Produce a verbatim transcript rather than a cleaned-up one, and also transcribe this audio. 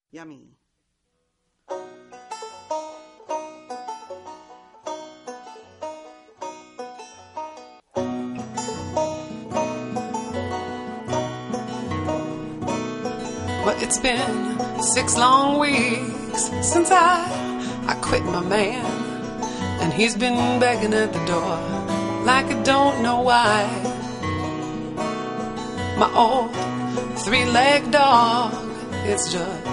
Yummy. Well, it's been six long weeks since I, I quit my man, and he's been begging at the door like I don't know why. My old three-legged dog, it's just